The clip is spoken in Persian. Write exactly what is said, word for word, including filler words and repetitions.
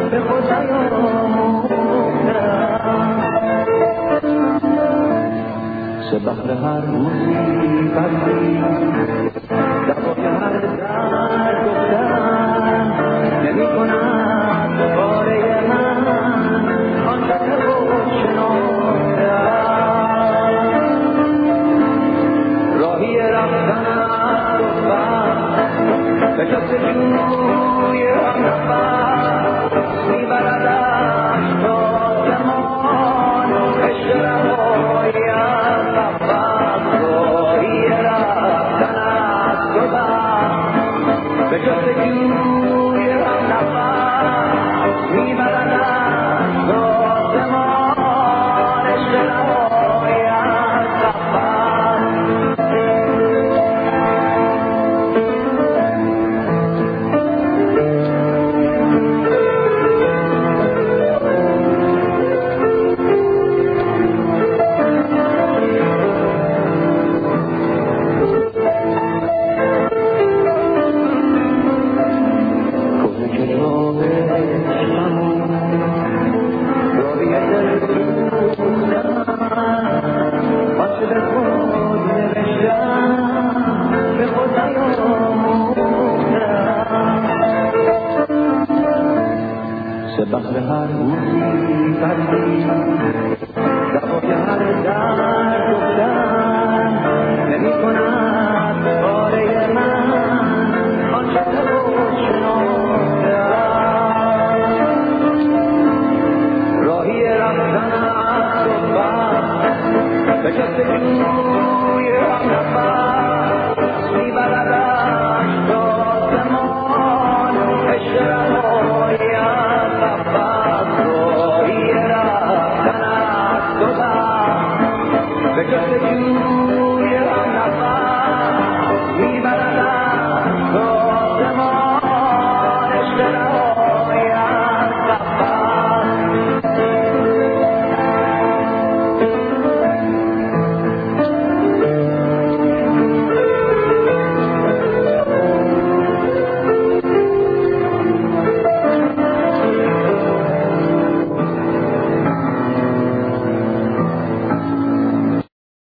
به خدا سه بحر هر روزی بردی دفاع هر درد گفتن نمی کنم باره من آن شده و شناختم راهی رفتن از صحبت به جستجوی هم نفس میبردش تا زمان عشق رهایی از نفس راهی رفتن از صحبت به جستجوی هم نفس میبردش تا زمان عشق رهایی از نفس بخر هر روزی بردی دفاع هر درد